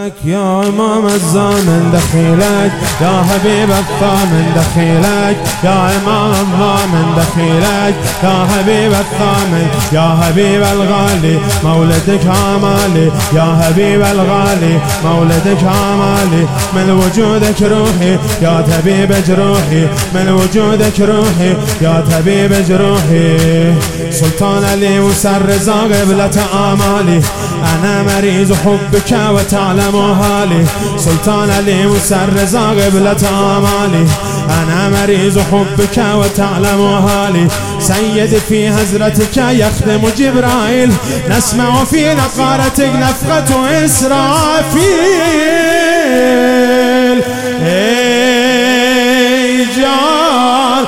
دخيلك يا إمام الزامن دخيلك يا حبيب الثامن دخيلك يا إمام الزامن دخيلك يا حبيب الثامن يا حبيب الغالي مولدك آمالي يا حبيب الغالي مولدك آمالي من وجودك روحي يا طبيب جروحي من وجودك روحي يا طبيب جروحي سلطان علي وسر رضا قبلة آمالي أنا مريض حبك وتعلم حالي سلطان علي وسر رضا قبلة آمالي أنا مريض حبك وتعلم حالي سيد في حضرتك يخدم جبرائيل نسمع في نقارتك نفخة إسرافيل ای جان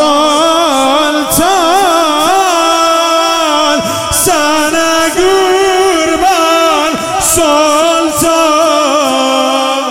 سلطان سنه قربان سلطان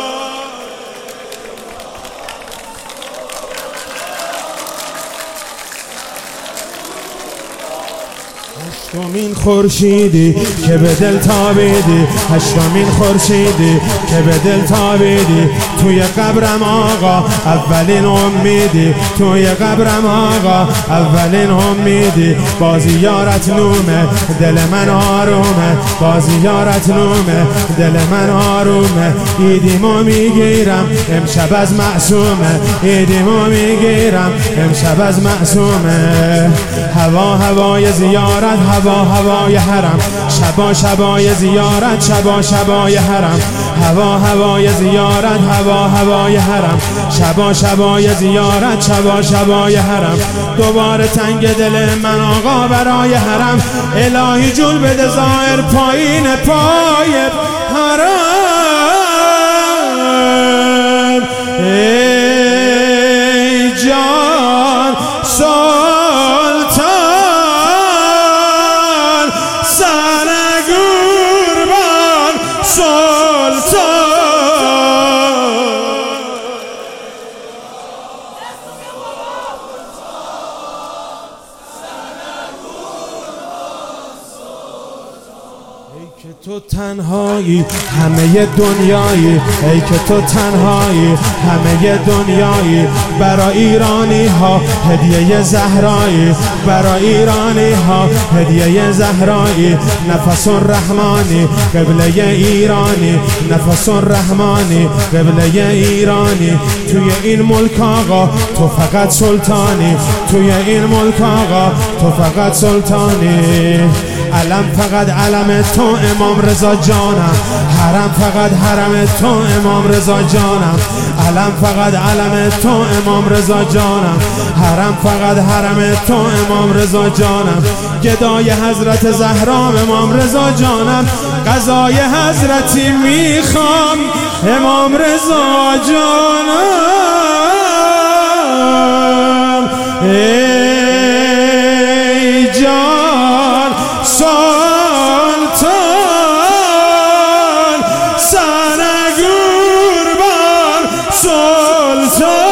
هشتمین خورشیدی که به دل تابیدی هشتمین خورشیدی که به دل تابیدی توی قبرم آقا اولین امیدی توی قبرم آقا اولین امیدی بازی یارت نومه دل من آرومه بازی یارت نومه دل من آرومه ایدیمو میگیرم امشب از معصومه ایدیمو میگیرم امشب از معصومه هوا هوای زیارت هوا هوای حرم شبا شبای زیارت شبا شبای حرم هوا هوای زیارت هوا هوای حرم شبا شبای زیارت شبا شبای حرم دوباره تنگ دل من آقا برای حرم الهی جون بده ظاهر پایین پای حرم ای جان سلطان سنه قربان سلطان ای که تو تنهایی همه دنیایی ای که تو تنهایی همه دنیایی برای ایرانی ها هدیه زهرایی برای ایرانی ها هدیه زهرایی نفس رحمانی قبله ایرانی نفس رحمانی قبله ایرانی توی این ملک آقا تو فقط سلطانی توی این ملک آقا تو فقط سلطانی علم فقط علم تو امام رضا جانم حرم فقط حرم تو امام رضا جانم علم فقط علم تو امام رضا جانم حرم فقط حرم تو امام رضا جانم گدای حضرت زهرا امام رضا جانم قضای حضرتی میخوام امام رضا جانم ای جان سلطان سنه قربان سلطان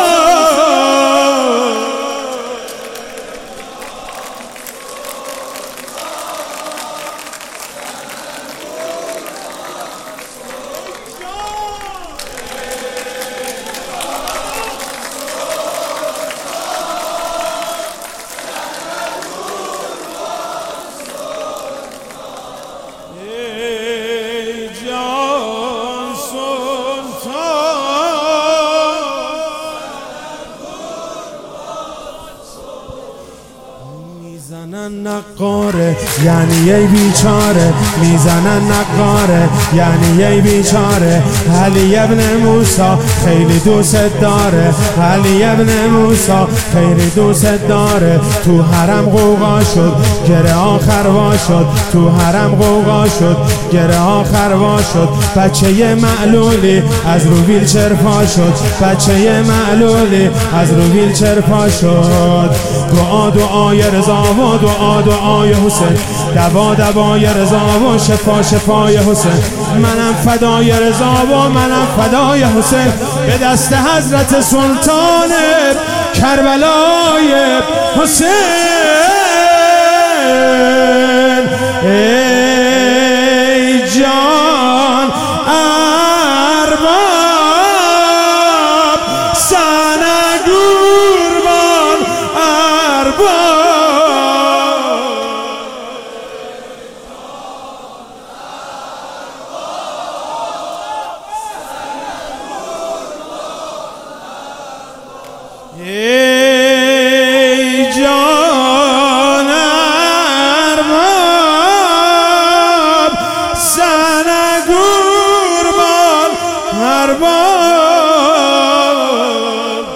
میزنن نقاره یعنی ای بیچاره میزنن نقاره یعنی ای بیچاره علی ابن موسی خیلی دوست داره علی ابن موسی خیلی دوست داره تو حرم قوقا شد گره آخر وا شد تو حرم قوقا شد گره آخر وا شد بچه معلولی از رو ویلچر پا شد بچه معلولی از رو ویلچر پا شد دعا دعای رضا و دعا دعای حسین دوا دوای رضا و شفا شفای حسین منم فدای رضا و منم فدای حسین به دست حضرت سلطان کربلای حسین ای جان ای جان ارباب سنه قربان ارباب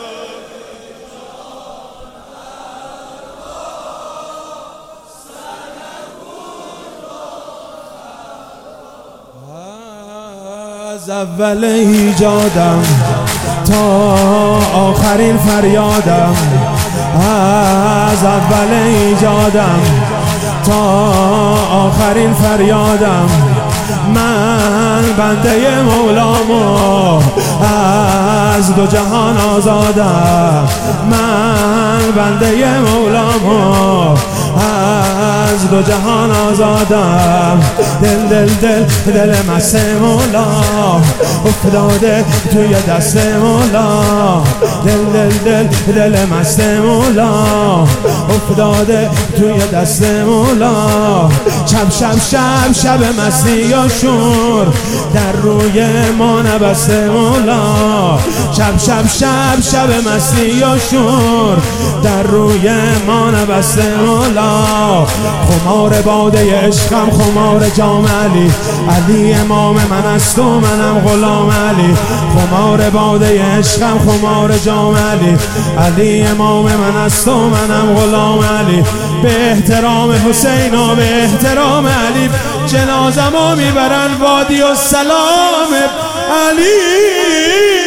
از اول ایجادم تا آخرین فریادم، از اول ایجادم تا آخرین فریادم، من بنده مولامو از دو جهان آزادم، من بنده مولامو از دو جهان آزادم. دل دل دل دل مست مولا افتاده توی دست مولا، دل دل دل دل مست مولا افتاده توی دست مولا. شب شب شب شب مستی و شور در روی ما نبسته مولا، شب شب شب شب مستی و شور در روی ما نبسته مولا. خمار باده عشقم خمار جام علی، علی امام من است و منم غلام علی. خمار باده عشقم خمار جام علی، علی امام من است و منم غلام علی. به احترام حسین و به احترام علی جنازمو میبرن وادی و سلام علی.